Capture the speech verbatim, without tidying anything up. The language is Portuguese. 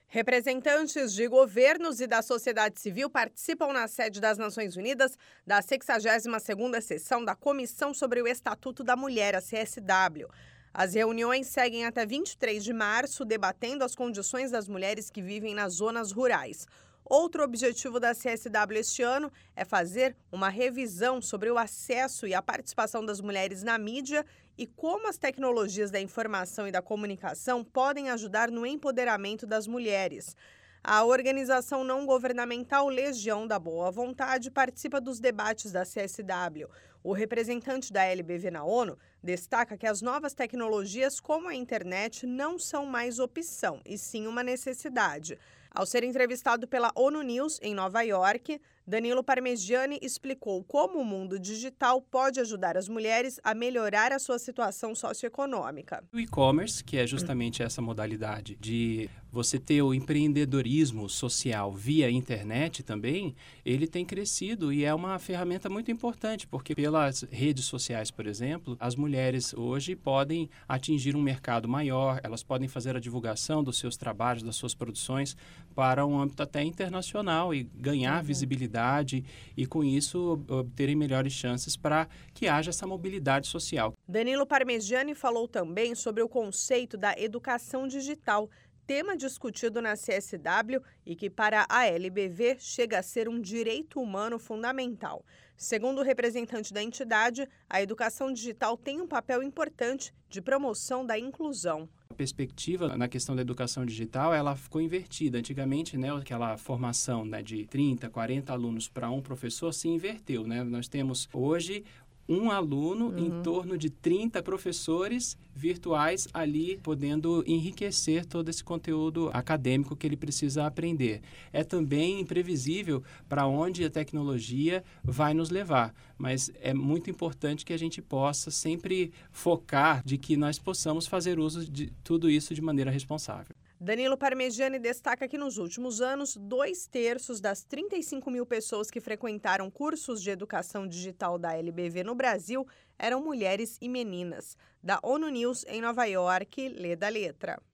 Representantes de governos e da sociedade civil participam na sede das Nações Unidas da sexagésima segunda sessão da Comissão sobre o Estatuto da Mulher, a C S W. As reuniões seguem até vinte e três de março, debatendo as condições das mulheres que vivem nas zonas rurais. Outro objetivo da C S W este ano é fazer uma revisão sobre o acesso e a participação das mulheres na mídia e como as tecnologias da informação e da comunicação podem ajudar no empoderamento das mulheres. A organização não governamental Legião da Boa Vontade participa dos debates da C S W. O representante da L B V na ONU destaca que as novas tecnologias, como a internet, não são mais opção, e sim uma necessidade. Ao ser entrevistado pela ONU News em Nova York, Danilo Parmegiani explicou como o mundo digital pode ajudar as mulheres a melhorar a sua situação socioeconômica. O e-commerce, que é justamente essa modalidade de você ter o empreendedorismo social via internet também, ele tem crescido e é uma ferramenta muito importante, porque pelas redes sociais, por exemplo, as mulheres hoje podem atingir um mercado maior, elas podem fazer a divulgação dos seus trabalhos, das suas produções para um âmbito até internacional e ganhar uhum. visibilidade e, com isso, obterem melhores chances para que haja essa mobilidade social. Danilo Parmegiani falou também sobre o conceito da educação digital, tema discutido na C S W e que para a L B V chega a ser um direito humano fundamental. Segundo o representante da entidade, a educação digital tem um papel importante de promoção da inclusão. A perspectiva na questão da educação digital, ela ficou invertida. Antigamente, né, aquela formação, né, de trinta, quarenta alunos para um professor se inverteu, né? Nós temos hoje um aluno uhum. em torno de trinta professores virtuais ali podendo enriquecer todo esse conteúdo acadêmico que ele precisa aprender. É também imprevisível para onde a tecnologia vai nos levar, mas é muito importante que a gente possa sempre focar de que nós possamos fazer uso de tudo isso de maneira responsável. Danilo Parmegiani destaca que nos últimos anos, dois terços das trinta e cinco mil pessoas que frequentaram cursos de educação digital da L B V no Brasil eram mulheres e meninas. Da ONU News em Nova York, lê da letra.